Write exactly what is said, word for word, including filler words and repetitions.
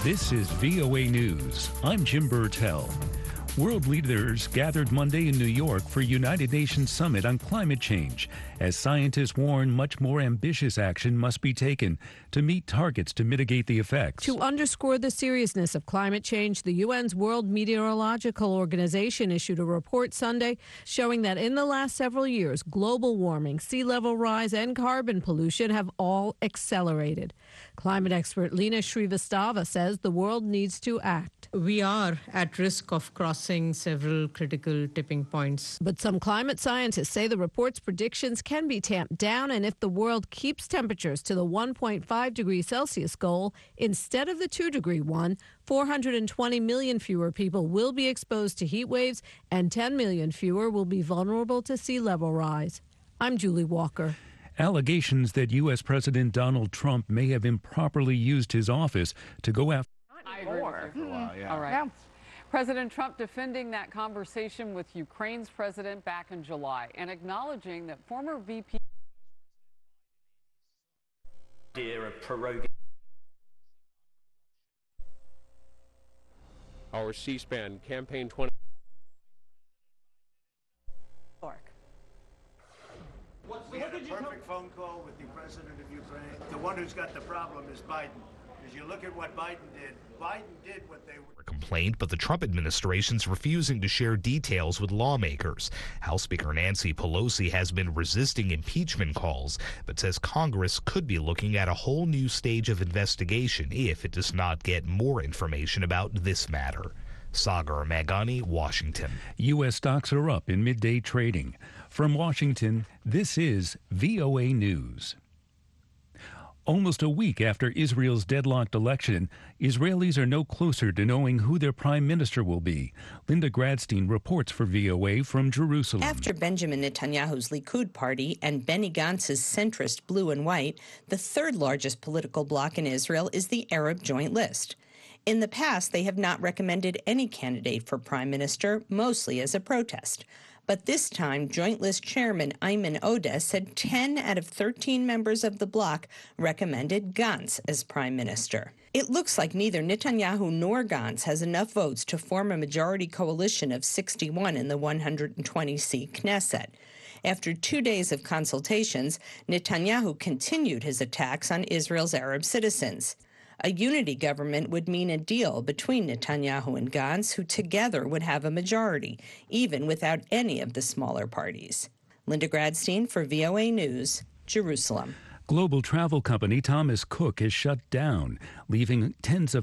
This is V O A News. I'm Jim Burtell. World leaders gathered Monday in New York for United Nations Summit on climate change, as scientists warn much more ambitious action must be taken to meet targets to mitigate the effects. To underscore the seriousness of climate change, the U N's World Meteorological Organization issued a report Sunday showing that in the last several years, global warming, sea level rise, and carbon pollution have all accelerated. Climate expert Lena Srivastava says the world needs to act. We are at risk of crossing several critical tipping points. But some climate scientists say the report's predictions can be tamped down, and if the world keeps temperatures to the one point five degree Celsius goal instead of the two degree one, four hundred twenty million fewer people will be exposed to heat waves and ten million fewer will be vulnerable to sea level rise. I'm Julie Walker. Allegations that U S. President Donald Trump may have improperly used his office to go after. I agree with you for a while, yeah. All right. Yeah. President Trump defending that conversation with Ukraine's president back in July and acknowledging that former V P of proroguing. Our C-SPAN campaign twenty. We had a perfect phone call with the president of Ukraine. The one who's got the problem is Biden. As you look at what Biden did, Biden did what they were. Complained, but the Trump administration's refusing to share details with lawmakers. House Speaker Nancy Pelosi has been resisting impeachment calls, but says Congress could be looking at a whole new stage of investigation if it does not get more information about this matter. Sagar Magani, Washington. U S stocks are up in midday trading. From Washington, this is V O A News. Almost a week after Israel's deadlocked election, Israelis are no closer to knowing who their prime minister will be. Linda Gradstein reports for V O A from Jerusalem. After Benjamin Netanyahu's Likud party and Benny Gantz's centrist Blue and White, the third largest political bloc in Israel is the Arab Joint List. In the past, they have not recommended any candidate for prime minister, mostly as a protest. But this time, Joint List Chairman Ayman Odeh said ten out of thirteen members of the bloc recommended Gantz as prime minister. It looks like neither Netanyahu nor Gantz has enough votes to form a majority coalition of sixty-one in the one hundred twenty seat Knesset. After two days of consultations, Netanyahu continued his attacks on Israel's Arab citizens. A unity government would mean a deal between Netanyahu and Gantz, who together would have a majority, even without any of the smaller parties. Linda Gradstein for V O A News, Jerusalem. Global travel company Thomas Cook has shut down, leaving tens of